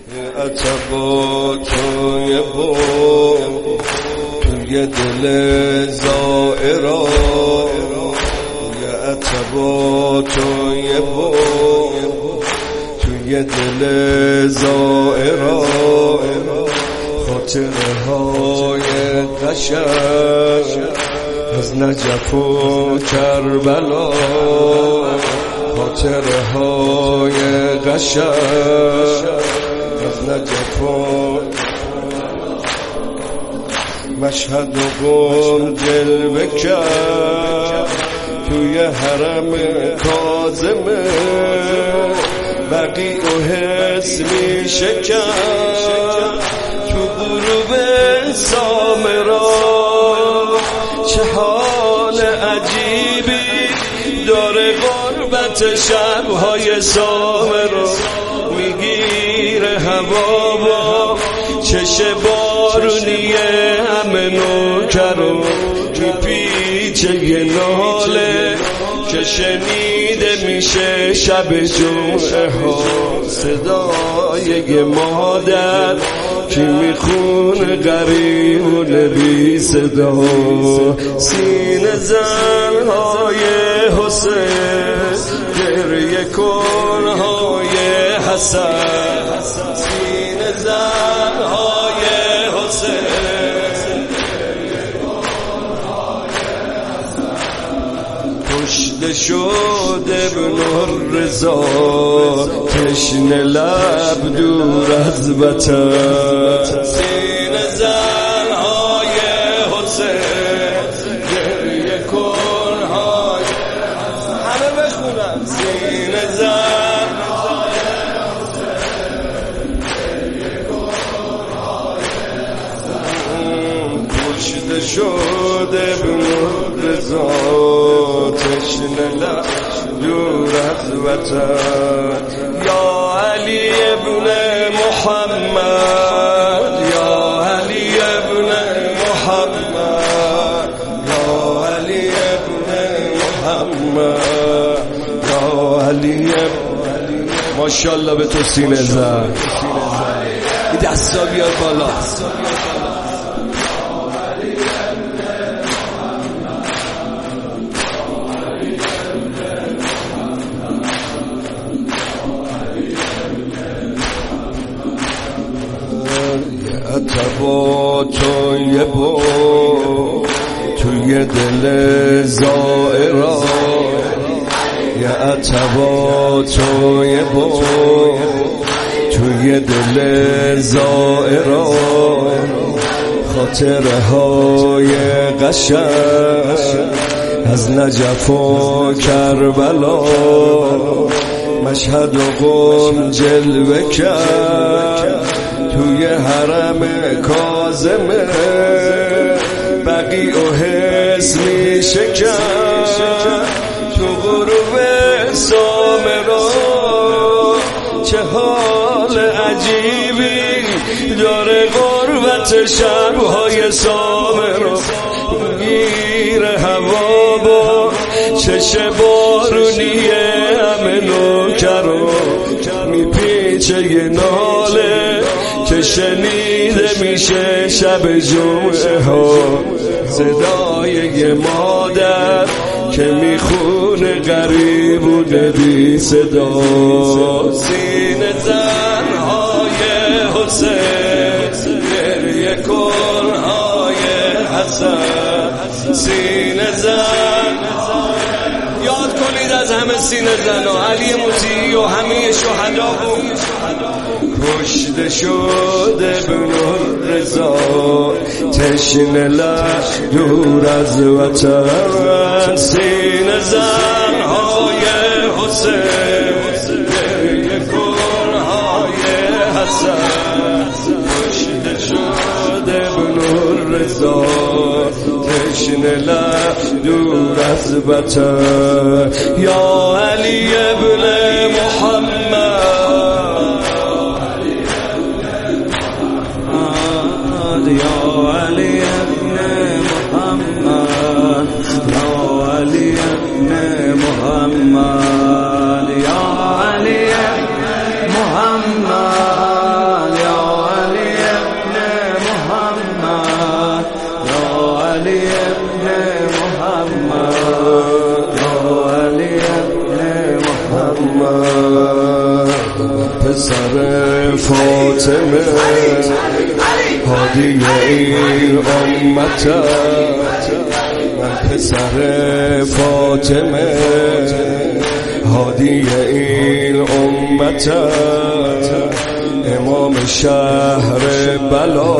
عتبا توی بود توی دل زائرا، عتبا توی بود توی دل زائرا، خاطره های قشنگ از نجف و کربلا، خاطره های قشنگ از نجف و مشهد و قم جلوه کرد توی حرم کاظمه، بقیع و حس می شکن تو غروب سامرا، چه حال عجیبی داره غربت شبهای سامرا، میگیره هوا با چش بارونیه همه نوکرو، میپیچه یه ناله که شنیده میشه شب جمعه ها، صدای یه مادر که میخونه غریبونه بی صدا، سینه زنهای حسین گریه کنهای حسن، سینه زنهای حسین کشته شد ابن رضا، تشنه لب دور از وطن، سینه زنهای حسین گریه کنهای همه بخونن، سینه زنهای حسین گریه کنهای کشته شد ابن رضا، تشنه لب دور از وطن، یا علی ابن محمد، یا علی ابن محمد، یا علی ابن محمد، یا علی ابن ماشاءالله به تو سینه زن، این دستا بیار بالا، عتبا توی بود توی دل زائرا، یا عتبا توی بود توی دل زائرا، خاطره های قشنگ از نجف و کربلا، مشهد و قم جلوه کرد توی حرم کاظمه، بقیع و حس می شکن تو غروب سامرا، چه حال عجیبی داره غربت شبهای سامرا، میگیره هوا با چش بارونیه همه نوکرو، میپیچه یه ناله که شنیده میشه شب جمعه ها، صدای یه مادر که میخونه غریبونه بی صدا، سینه زنهای حسین گریه کنهای حسن، سینه زن یاد کنید از همه سینه زن و علی موسیقی و همه شهدا بود، کشته شد ابن رضا، تشنه لب دور از وطن، سینه زنهای حسین گریه کنهای حسن، کشته شد ابن رضا، تشنه لب دور از وطن، یا علی ابن محمد، یا علی ابن محمد، یا علی ابن محمد، یا علی ابن محمد، پسر فاطمه هادی این امتم، من پسر فاطمه هادی این امتم، امام شهر بلا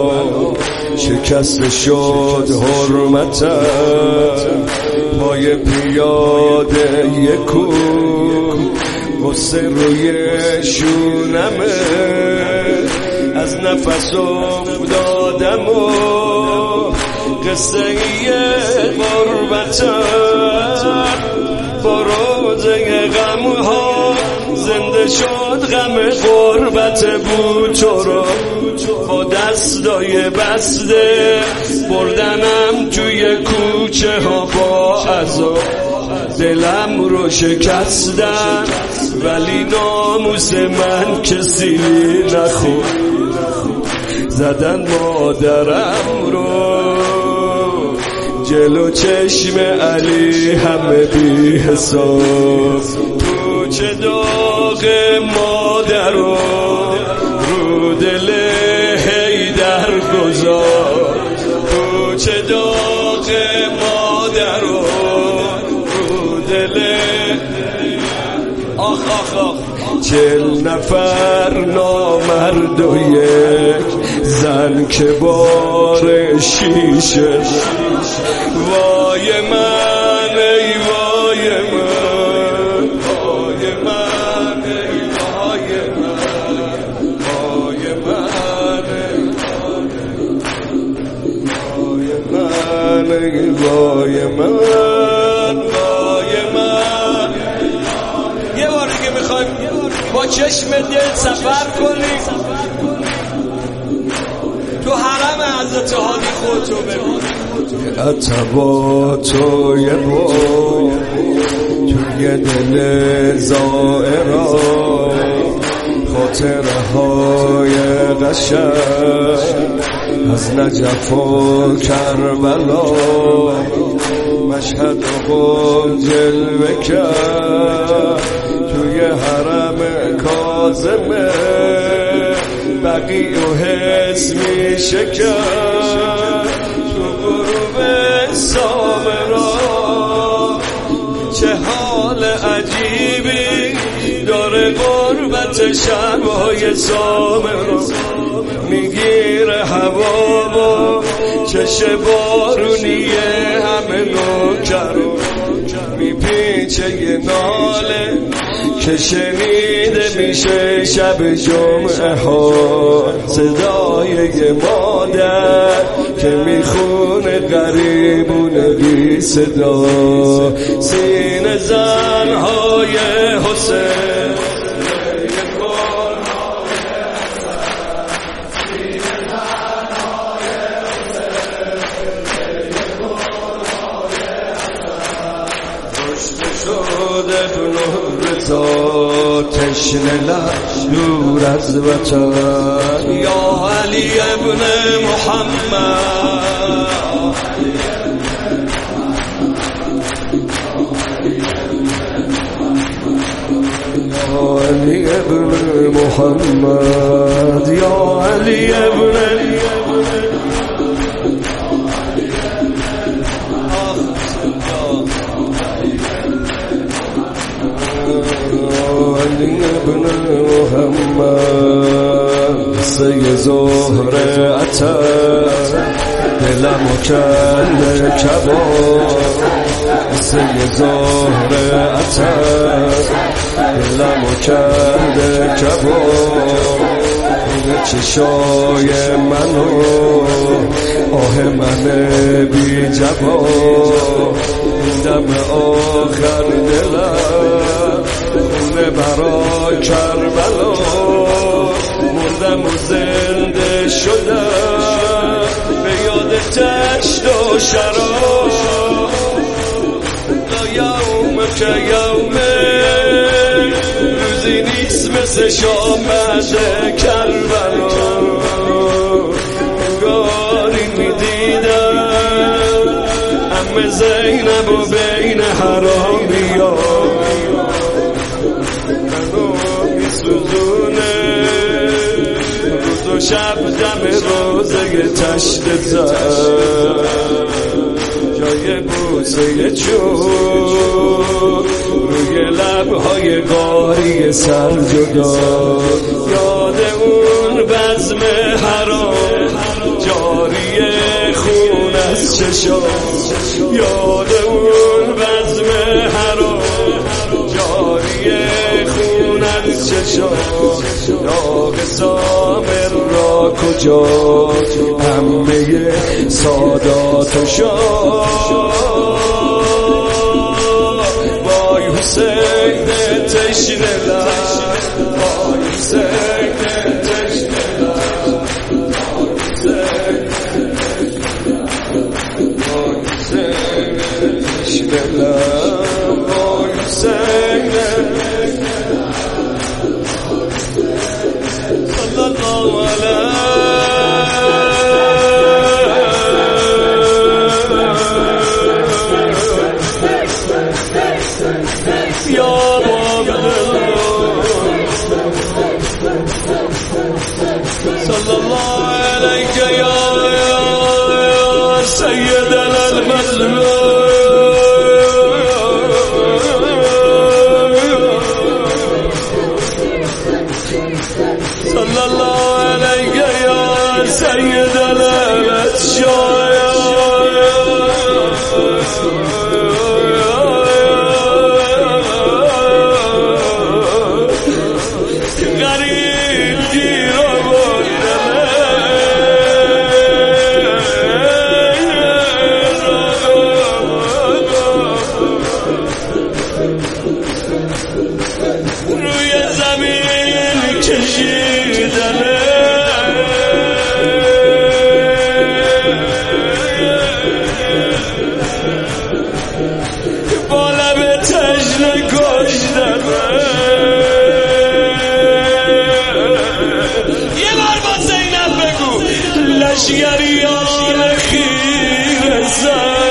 شکست شد حرمتم، پای پیاده یکو غصه روی شونمه، از نفس افتادم و قصه غربتم، با روزه غمها زنده شد غم غربت بود تو را، با دستای بسته بردنم توی کوچه ها با عذاب، دلم رو شکستن ولی ناموس من کسی نخورد، زدن مادرم رو جلو چشم علی همه بی حساب، تو چه داغ مادر رو دل حیدر گذار، تو چه داغ مادر رو دل آخ آخ آخ، 40 نفر نامرد و یک زن که بار شیشه، وای من ای وای من، وای من ای وای من، وای من ای وای من، وای من. یه بار دیگه میخوایم با چشم دل سفر کنیم تو حرم حضرت هادی، خودتو ببین اتبا تو یه بار توی دل زائرا، خاطره های قشنگ از نجف و کربلا، مشهد و جلوه کرد توی حرم کاظمه، بقیع و حس می شکر تو غروب سامرا، چه حال عجیبی داره غربت شبهای سامرا، میگیره هوا با چش بارونیه همه نوکرو، میپیچه یه ناله که شنیده میشه شب جمعه ها، صدای مادر که میخونه غریبونه بی صدا، سینه زنهای حسین تشنه لب دور از وطن، یا علی ابن محمد، یا علی ابن محمد، یا علی ابن علی ابن محمد، قصه زهر عطر دلمو کرده کباب، قصه زهر عطر دلمو کرده کباب، چشای منو آه من بی جواب، دم آخر دلم خونه برای کربلا، مردم و زنده شدم به یاد تشت و شراب، لا یوم که یومه روزی نیست مثل شامت کربلا، انگاری میدیدم عمه زینب و بین حرامی ها منو میسوزونه شب دم روزه تشت زد جای بوسه چوب روی لبهای قاری سر جدا یاد اون بزم حرام جاری خون از چشام یاد اون بزم حرام جاری خون از چشام داغ سامر را کجا همه سادات و شاه وای حسین تشنه لب وای حسین تشنه لب وای حسین تشنه لب وای حسین صلی الله علیه صلى الله عليك يا سيدنا المظلوم صلى الله عليك يا سيدنا الأتشاء روی زمین کشیدنه با لب تشنه کشیدنه یه بار با زینب بگو لشگریان خیره زن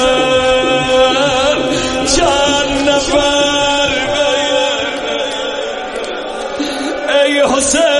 چند نفر ای حسین